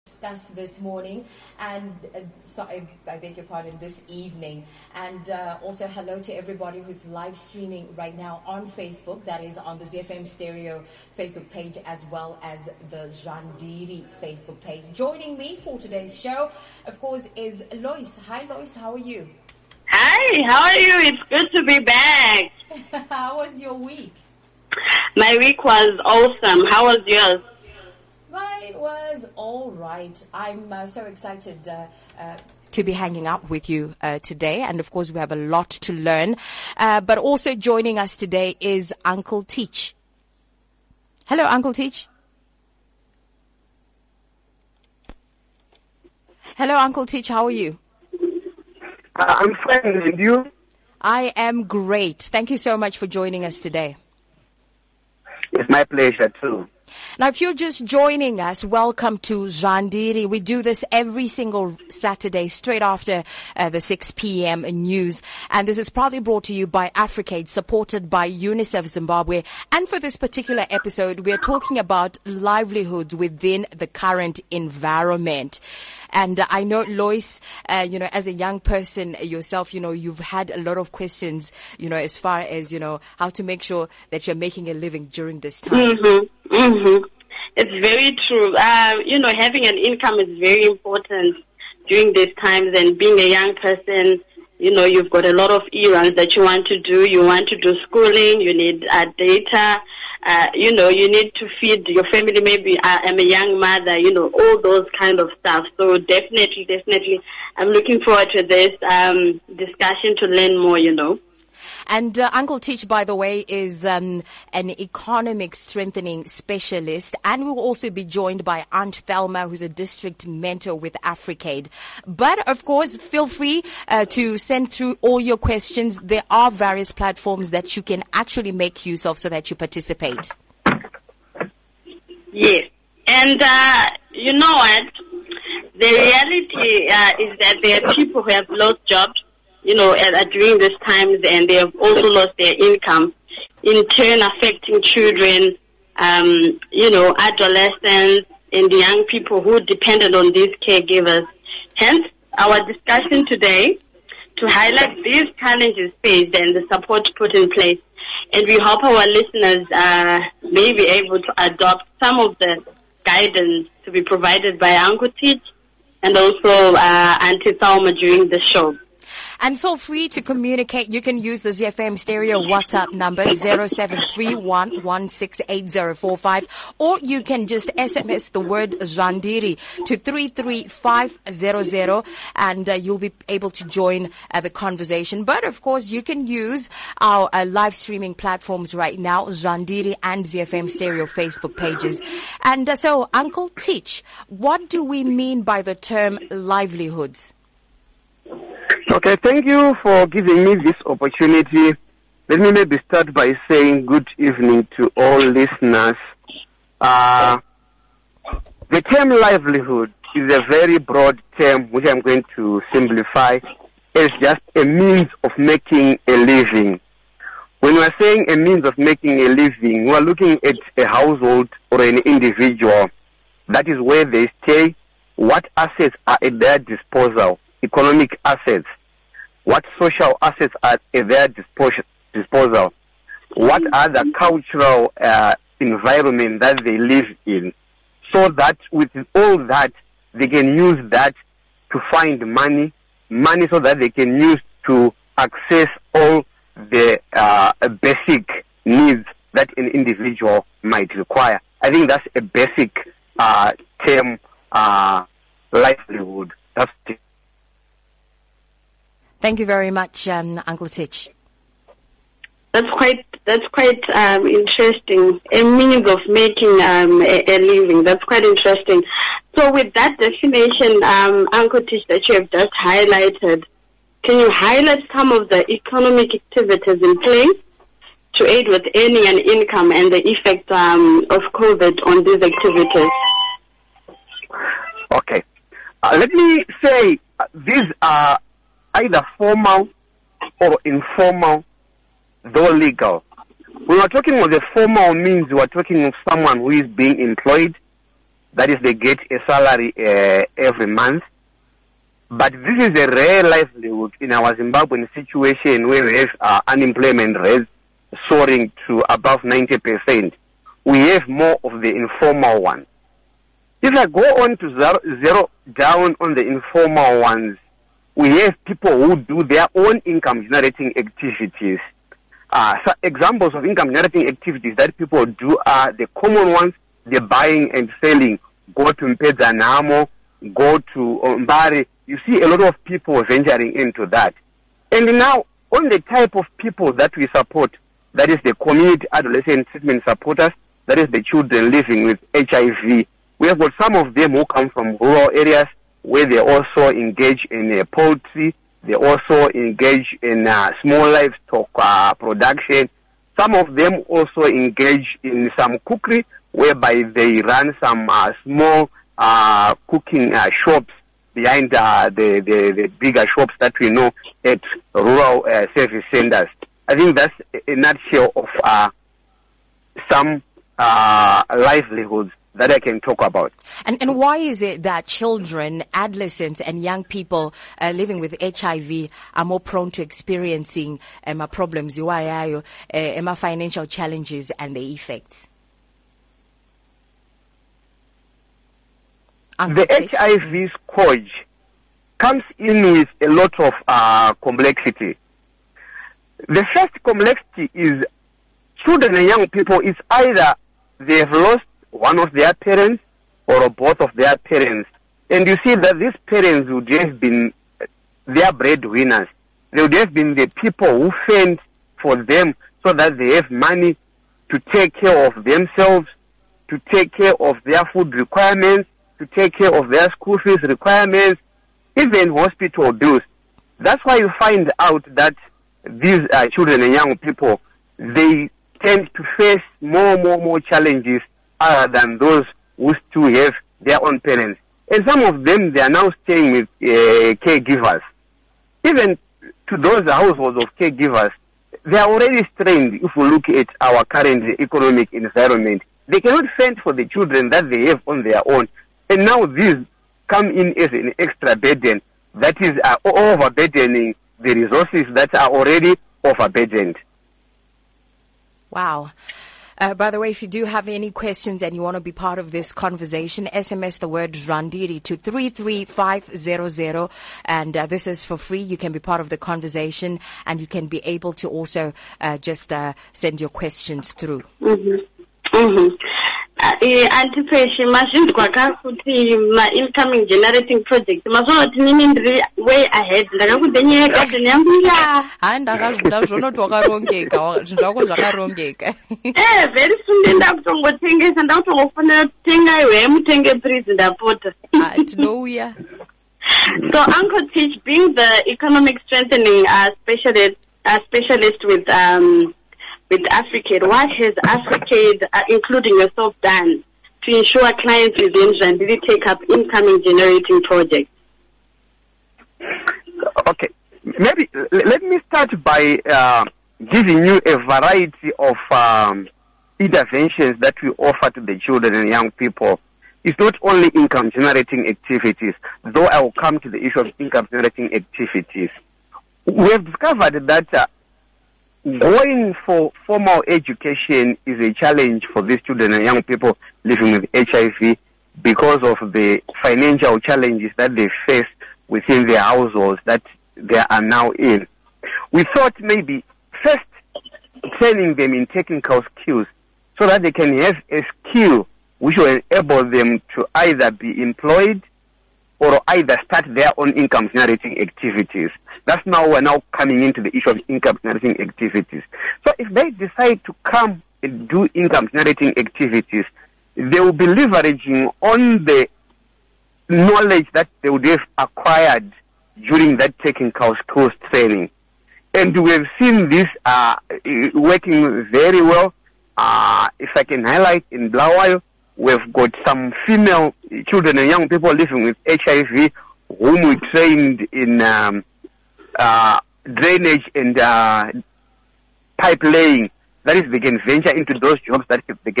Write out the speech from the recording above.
discuss this morning, and I beg your pardon, this evening. And also hello to everybody who's live streaming right now on Facebook, that is on the ZFM Stereo Facebook page, as well as the Zandiri Facebook page. Joining me for today's show, of course, is Lois. Hi Lois, how are you? Hi, how are you? It's good to be back. How was your week? My week was awesome. How was yours? Mine was all right. I'm so excited to be hanging out with you today. And of course, we have a lot to learn. But also joining us today is Uncle Teach. Hello, Uncle Teach. Hello, Uncle Teach. How are you? I'm fine. And you? I am great. Thank you so much for joining us today. It's my pleasure too. Now, if you're just joining us, welcome to Zandiri. We do this every single Saturday, straight after the 6 p.m. news. And this is proudly brought to you by Africade, supported by UNICEF Zimbabwe. And for this particular episode, we're talking about livelihoods within the current environment. And I know, Lois, as a young person yourself, you've had a lot of questions, as far as, how to make sure that you're making a living during this time. Mm-hmm. Mm-hmm. It's very true. Having an income is very important during these times. And being a young person, you've got a lot of errands that you want to do. You want to do schooling. You need data. You need to feed your family. Maybe I'm a young mother, all those kind of stuff. So definitely, I'm looking forward to this discussion to learn more, And Uncle Teach, by the way, is an economic strengthening specialist. And we'll also be joined by Aunt Thelma, who's a district mentor with Africade. But, of course, feel free to send through all your questions. There are various platforms that you can actually make use of so that you participate. Yes. And you know what? The reality is that there are people who have lost jobs, during these times, and they have also lost their income, in turn affecting children, adolescents, and the young people who depended on these caregivers. Hence, our discussion today to highlight these challenges faced and the support put in place. And we hope our listeners may be able to adopt some of the guidance to be provided by Uncle Teach and also Auntie Thelma during the show. And feel free to communicate. You can use the ZFM Stereo WhatsApp number 0731168045, or you can just SMS the word Zandiri to 33500, and you'll be able to join the conversation. But of course, you can use our live streaming platforms right now, Zandiri and ZFM Stereo Facebook pages. And so, Uncle Teach, what do we mean by the term livelihoods? Okay, thank you for giving me this opportunity. Let me maybe start by saying good evening to all listeners. The term livelihood is a very broad term, which I'm going to simplify as just a means of making a living. When we are saying a means of making a living, we are looking at a household or an individual. That is where they stay, what assets are at their disposal, economic assets, what social assets are at their disposal, what are the cultural environment that they live in, so that with all that, they can use that to find money so that they can use to access all the basic needs that an individual might require. I think that's a basic term, livelihood. That's it. Thank you very much, Uncle Teach. That's quite interesting. A means of making a living. That's quite interesting. So, with that definition, Uncle Teach, that you have just highlighted, can you highlight some of the economic activities in place to aid with earning an income and the effect of COVID on these activities? Okay. Let me say these are either formal or informal, though legal. When we're talking of the formal means, we're talking of someone who is being employed, that is, they get a salary every month. But this is a rare livelihood in our Zimbabwean situation where we have unemployment rates soaring to above 90%. We have more of the informal ones. If I go on to zero down on the informal ones, we have people who do their own income-generating activities. So examples of income-generating activities that people do are the common ones: the buying and selling. Go to Mpedzanamo, go to Mbari. You see a lot of people venturing into that. And now, on the type of people that we support, that is the community adolescent treatment supporters, that is the children living with HIV. We have got some of them who come from rural areas where they also engage in poultry. They also engage in small livestock production. Some of them also engage in some cookery, whereby they run some small cooking shops behind the bigger shops that we know at rural service centers. I think that's a nutshell of some livelihoods that I can talk about. And why is it that children, adolescents, and young people living with HIV are more prone to experiencing problems, financial challenges and the effects? The HIV scourge comes in with a lot of complexity. The first complexity is children and young people is either they have lost one of their parents or both of their parents. And you see that these parents would have been their breadwinners. They would have been the people who fend for them so that they have money to take care of themselves, to take care of their food requirements, to take care of their school fees requirements, even hospital bills. That's why you find out that these children and young people, they tend to face more challenges other than those who still have their own parents. And some of them, they are now staying with caregivers. Even to those households of caregivers, they are already strained if we look at our current economic environment. They cannot fend for the children that they have on their own. And now these come in as an extra burden that is overburdening the resources that are already overburdened. Wow. By the way, if you do have any questions and you want to be part of this conversation, SMS the word Zandiri to 33500, and this is for free. You can be part of the conversation, and you can be able to also just send your questions through. Anticipation machine kwakafuti ma incoming generating project mazono tinini ndiri way ahead ndakakudenye garden yangu ya ndakazvida zvono twakarongeka zvako zvakarongeka very soon ndakutongotengesa ndakutongofanira kutenga iwe mutenge please ndapota tinouya. So Uncle Teach, being the economic strengthening specialist with Africade, what has Africade, including yourself, done to ensure clients within Zandiri take up incoming generating projects? Okay, maybe let me start by giving you a variety of interventions that we offer to the children and young people. It's not only income generating activities, though I will come to the issue of income generating activities. We have discovered that going for formal education is a challenge for these children and young people living with HIV because of the financial challenges that they face within their households that they are now in. We thought maybe first training them in technical skills so that they can have a skill which will enable them to either be employed or either start their own income generating activities. That's now we're now coming into the issue of income generating activities. So if they decide to come and do income generating activities, they will be leveraging on the knowledge that they would have acquired during that technical skills training. And we have seen this working very well. If I can highlight in Blawayo, we've got some female children and young people living with HIV whom we trained in drainage and pipe laying. That is, they can venture into those jobs that they can